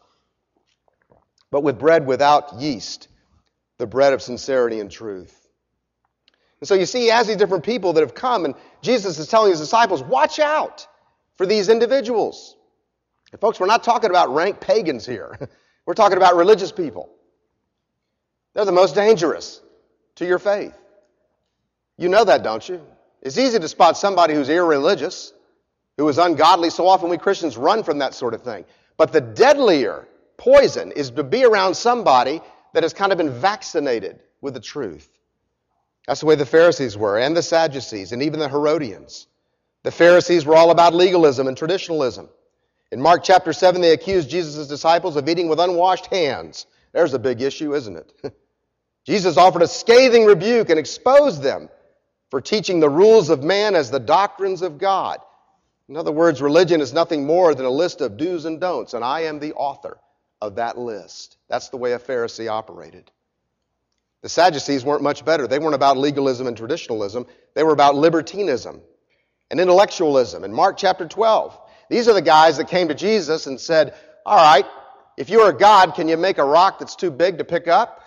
but with bread without yeast, the bread of sincerity and truth. And so you see, he has these different people that have come, and Jesus is telling His disciples, watch out for these individuals. And folks, we're not talking about rank pagans here. We're talking about religious people. They're the most dangerous to your faith. You know that, don't you? It's easy to spot somebody who's irreligious, who is ungodly. So often we Christians run from that sort of thing. But the deadlier poison is to be around somebody that has kind of been vaccinated with the truth. That's the way the Pharisees were, and the Sadducees, and even the Herodians. The Pharisees were all about legalism and traditionalism. In Mark chapter 7, they accused Jesus' disciples of eating with unwashed hands. There's a big issue, isn't it? Jesus offered a scathing rebuke and exposed them for teaching the rules of man as the doctrines of God. In other words, religion is nothing more than a list of do's and don'ts, and I am the author of that list. That's the way a Pharisee operated. The Sadducees weren't much better. They weren't about legalism and traditionalism. They were about libertinism and intellectualism. In Mark chapter 12, these are the guys that came to Jesus and said, all right, if you are God, can you make a rock that's too big to pick up?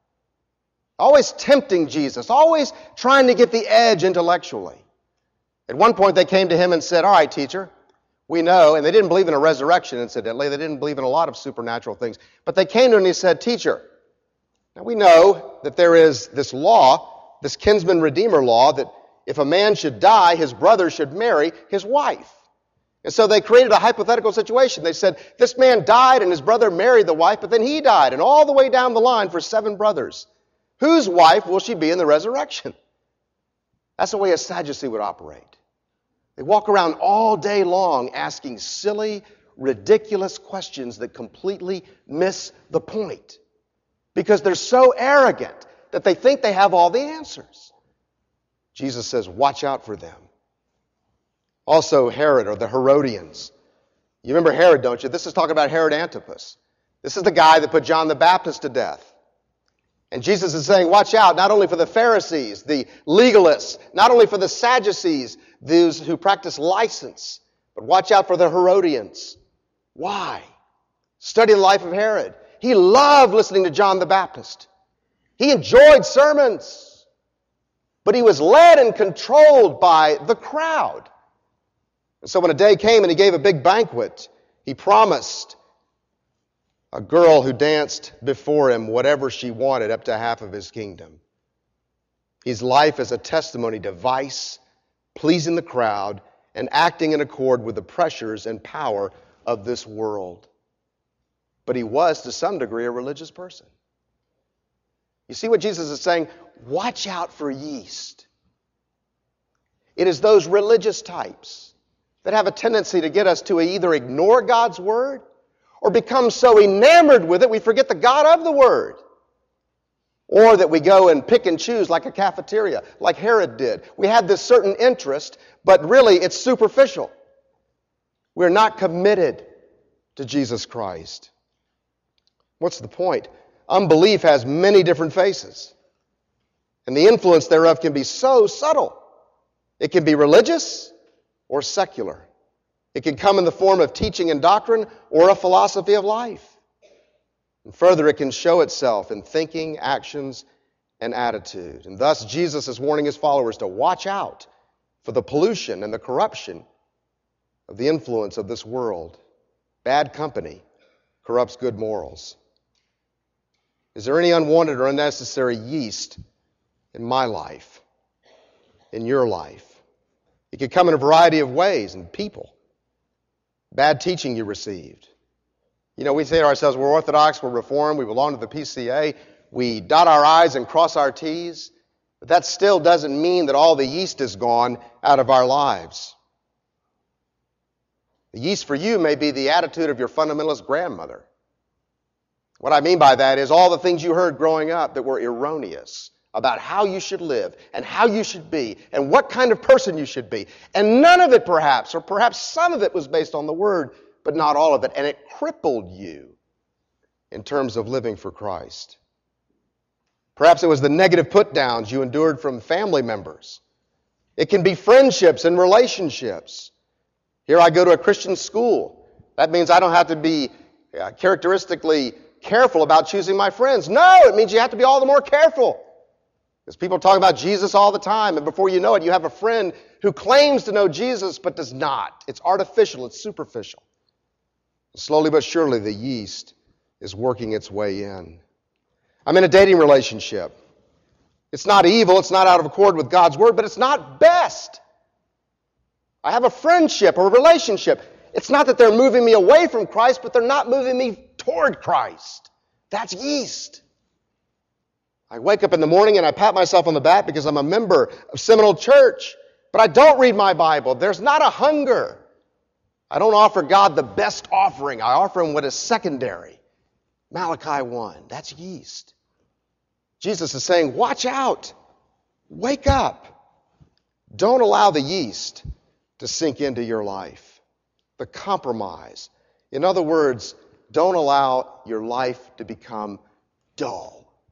Always tempting Jesus, always trying to get the edge intellectually. At one point they came to Him and said, all right, teacher, we know, and they didn't believe in a resurrection, incidentally. They didn't believe in a lot of supernatural things. But they came to Him and He said, teacher, now we know that there is this law, this kinsman redeemer law, that if a man should die, his brother should marry his wife. And so they created a hypothetical situation. They said, this man died and his brother married the wife, but then he died. And all the way down the line for 7 brothers. Whose wife will she be in the resurrection? That's the way a Sadducee would operate. They walk around all day long asking silly, ridiculous questions that completely miss the point. Because they're so arrogant that they think they have all the answers. Jesus says, watch out for them. Also Herod, or the Herodians. You remember Herod, don't you? This is talking about Herod Antipas. This is the guy that put John the Baptist to death. And Jesus is saying, watch out, not only for the Pharisees, the legalists, not only for the Sadducees, those who practice license, but watch out for the Herodians. Why? Study the life of Herod. He loved listening to John the Baptist. He enjoyed sermons. But he was led and controlled by the crowd. And so when a day came and he gave a big banquet, he promised a girl who danced before him whatever she wanted, up to half of his kingdom. His life is a testimony to vice, pleasing the crowd, and acting in accord with the pressures and power of this world. But he was, to some degree, a religious person. You see what Jesus is saying? Watch out for yeast. It is those religious types that have a tendency to get us to either ignore God's Word or become so enamored with it we forget the God of the Word. Or that we go and pick and choose like a cafeteria, like Herod did. We had this certain interest, but really it's superficial. We're not committed to Jesus Christ. What's the point? Unbelief has many different faces. And the influence thereof can be so subtle. It can be religious or secular. It can come in the form of teaching and doctrine or a philosophy of life. And further, it can show itself in thinking, actions, and attitude. And thus, Jesus is warning his followers to watch out for the pollution and the corruption of the influence of this world. Bad company corrupts good morals. Is there any unwanted or unnecessary yeast in my life, in your life? It could come in a variety of ways, and people. Bad teaching you received. You know, we say to ourselves, we're Orthodox, we're Reformed, we belong to the PCA. We dot our I's and cross our T's. But that still doesn't mean that all the yeast is gone out of our lives. The yeast for you may be the attitude of your fundamentalist grandmother. What I mean by that is all the things you heard growing up that were erroneous about how you should live and how you should be and what kind of person you should be. And none of it perhaps, or perhaps some of it was based on the Word, but not all of it. And it crippled you in terms of living for Christ. Perhaps it was the negative put-downs you endured from family members. It can be friendships and relationships. Here I go to a Christian school. That means I don't have to be characteristically careful about choosing my friends. No, it means you have to be all the more careful. Because people talk about Jesus all the time, and before you know it, you have a friend who claims to know Jesus but does not. It's artificial, it's superficial. Slowly but surely, the yeast is working its way in. I'm in a dating relationship. It's not evil, it's not out of accord with God's Word, but it's not best. I have a friendship or a relationship. It's not that they're moving me away from Christ, but they're not moving me toward Christ. That's yeast. I wake up in the morning and I pat myself on the back because I'm a member of Seminole Church, but I don't read my Bible. There's not a hunger. I don't offer God the best offering. I offer Him what is secondary. Malachi 1. That's yeast. Jesus is saying, watch out. Wake up. Don't allow the yeast to sink into your life. The compromise. In other words, don't allow your life to become dull,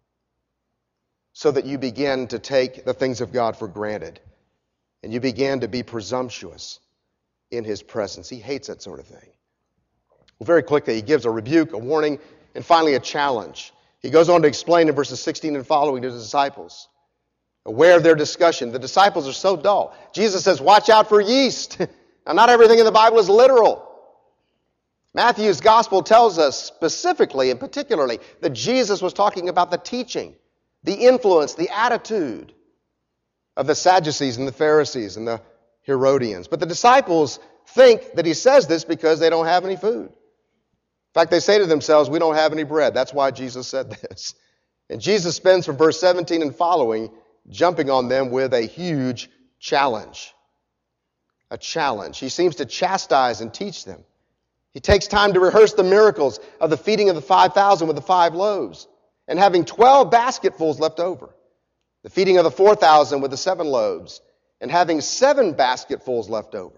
so that you begin to take the things of God for granted, and you begin to be presumptuous in His presence. He hates that sort of thing. Well, very quickly, He gives a rebuke, a warning, and finally a challenge. He goes on to explain in verses 16 and following to the disciples, aware of their discussion. The disciples are so dull. Jesus says, watch out for yeast. Now, not everything in the Bible is literal. Matthew's gospel tells us specifically and particularly that Jesus was talking about the teaching, the influence, the attitude of the Sadducees and the Pharisees and the Herodians. But the disciples think that he says this because they don't have any food. In fact, they say to themselves, we don't have any bread. That's why Jesus said this. And Jesus spends from verse 17 and following jumping on them with a huge challenge. A challenge. He seems to chastise and teach them. He takes time to rehearse the miracles of the feeding of the 5,000 with the 5 loaves and having 12 basketfuls left over. The feeding of the 4,000 with the 7 loaves and having 7 basketfuls left over.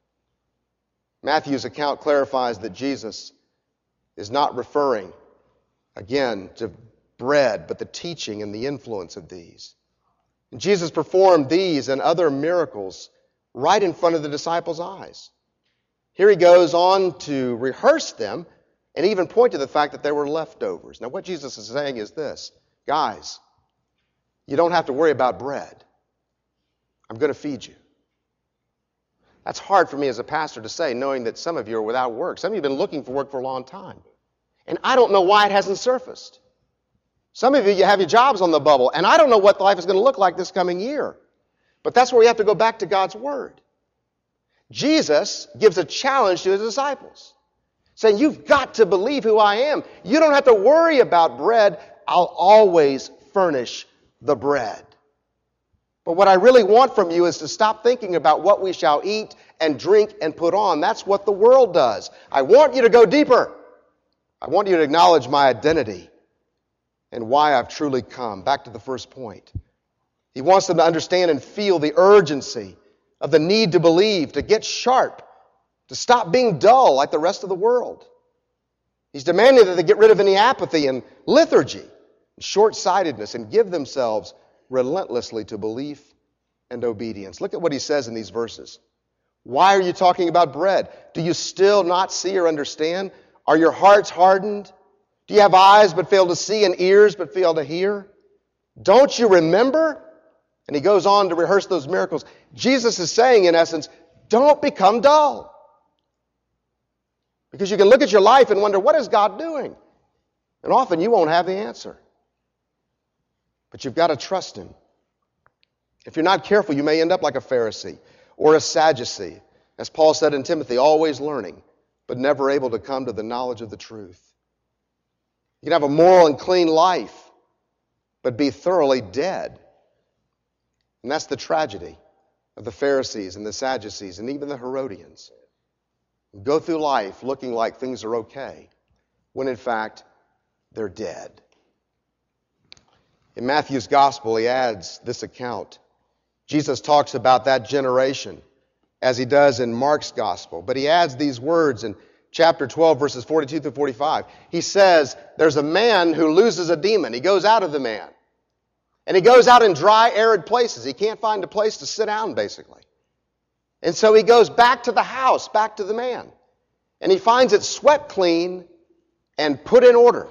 Matthew's account clarifies that Jesus is not referring, again, to bread, but the teaching and the influence of these. And Jesus performed these and other miracles right in front of the disciples' eyes. Here he goes on to rehearse them and even point to the fact that there were leftovers. Now, what Jesus is saying is this: guys, you don't have to worry about bread. I'm going to feed you. That's hard for me as a pastor to say, knowing that some of you are without work. Some of you have been looking for work for a long time. And I don't know why it hasn't surfaced. Some of you have your jobs on the bubble, and I don't know what life is going to look like this coming year. But that's where we have to go back to God's Word. Jesus gives a challenge to his disciples, saying, you've got to believe who I am. You don't have to worry about bread. I'll always furnish the bread. But what I really want from you is to stop thinking about what we shall eat and drink and put on. That's what the world does. I want you to go deeper. I want you to acknowledge my identity and why I've truly come. Back to the first point. He wants them to understand and feel the urgency of the need to believe, to get sharp, to stop being dull like the rest of the world. He's demanding that they get rid of any apathy and lethargy and short-sightedness and give themselves relentlessly to belief and obedience. Look at what he says in these verses. Why are you talking about bread? Do you still not see or understand? Are your hearts hardened? Do you have eyes but fail to see and ears but fail to hear? Don't you remember? And he goes on to rehearse those miracles. Jesus is saying, in essence, don't become dull. Because you can look at your life and wonder, what is God doing? And often you won't have the answer. But you've got to trust him. If you're not careful, you may end up like a Pharisee or a Sadducee. As Paul said in Timothy, always learning, but never able to come to the knowledge of the truth. You can have a moral and clean life, but be thoroughly dead. And that's the tragedy of the Pharisees and the Sadducees and even the Herodians. Go through life looking like things are okay, when in fact, they're dead. In Matthew's gospel, he adds this account. Jesus talks about that generation as he does in Mark's gospel. But he adds these words in chapter 12, verses 42 through 45. He says, there's a man who loses a demon. He goes out of the man. And he goes out in dry, arid places. He can't find a place to sit down, basically. And so he goes back to the house, back to the man. And he finds it swept clean and put in order.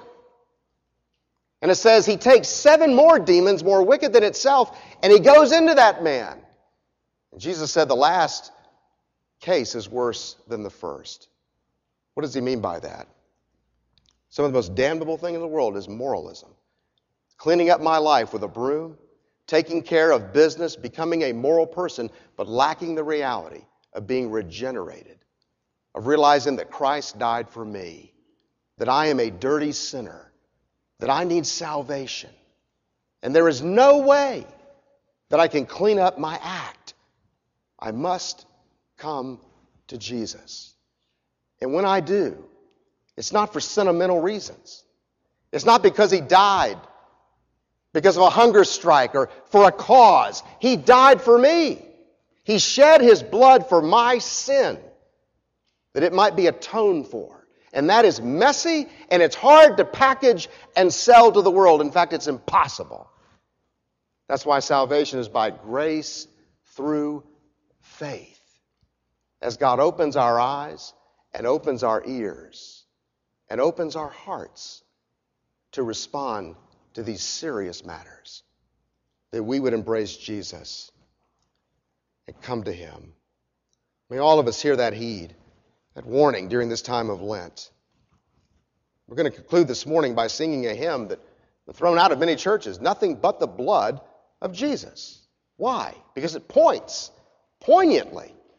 And it says he takes 7 more demons, more wicked than itself, and he goes into that man. And Jesus said the last case is worse than the first. What does he mean by that? Some of the most damnable thing in the world is moralism. Cleaning up my life with a broom, taking care of business, becoming a moral person, but lacking the reality of being regenerated, of realizing that Christ died for me, that I am a dirty sinner, that I need salvation. And there is no way that I can clean up my act. I must come to Jesus. And when I do, it's not for sentimental reasons. It's not because he died because of a hunger strike or for a cause. He died for me. He shed his blood for my sin that it might be atoned for. And that is messy, and it's hard to package and sell to the world. In fact, it's impossible. That's why salvation is by grace through faith. As God opens our eyes and opens our ears and opens our hearts to respond to these serious matters, that we would embrace Jesus and come to him. May all of us hear that heed, that warning during this time of Lent. We're going to conclude this morning by singing a hymn that was thrown out of many churches, Nothing But the Blood of Jesus. Why? Because it points poignantly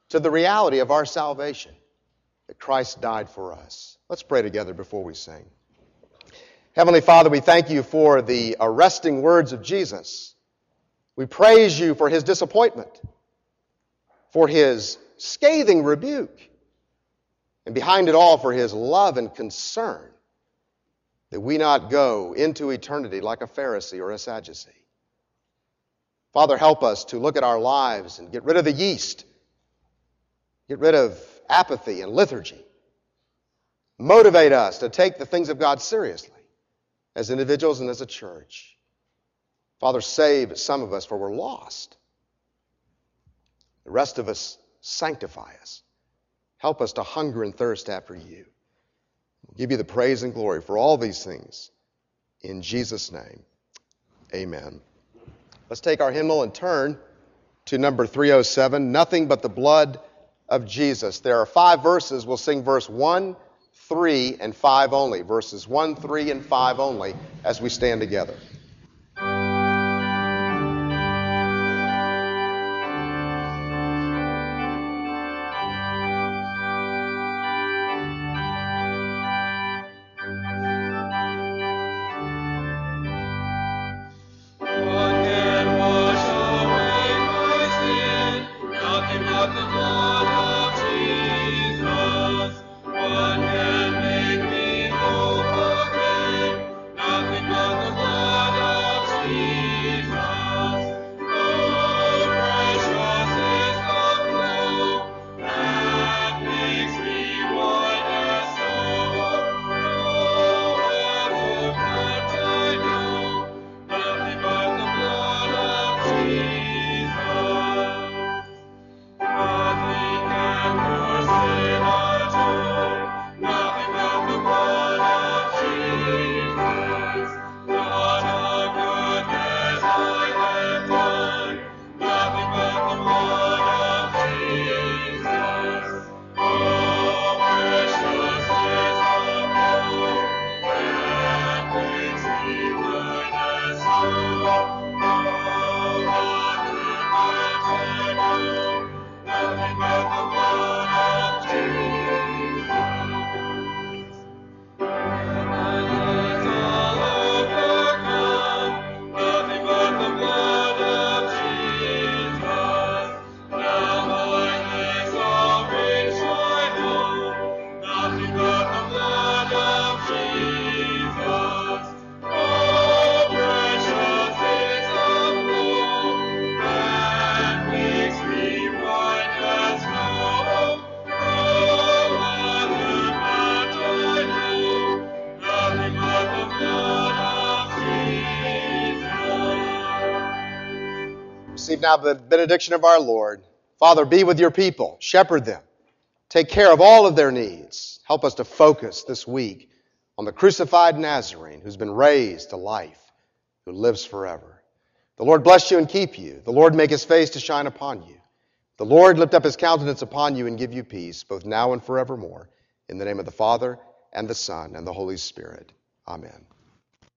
to the reality of our salvation, that Christ died for us. Let's pray together before we sing. Heavenly Father, we thank you for the arresting words of Jesus. We praise you for his disappointment, for his scathing rebuke, and behind it all for his love and concern that we not go into eternity like a Pharisee or a Sadducee. Father, help us to look at our lives and get rid of the yeast, get rid of apathy and lethargy. Motivate us to take the things of God seriously as individuals and as a church. Father, save some of us, for we're lost. The rest of us, sanctify us. Help us to hunger and thirst after you. We'll give you the praise and glory for all these things. In Jesus' name, amen. Let's take our hymnal and turn to number 307, Nothing But the Blood of Jesus. There are 5 verses. We'll sing verse 1, 3, and 5 only. Verses 1, 3, and 5 only as we stand together. Receive now the benediction of our Lord. Father, be with your people. Shepherd them. Take care of all of their needs. Help us to focus this week on the crucified Nazarene who's been raised to life, who lives forever. The Lord bless you and keep you. The Lord make his face to shine upon you. The Lord lift up his countenance upon you and give you peace, both now and forevermore. In the name of the Father, and the Son, and the Holy Spirit. Amen.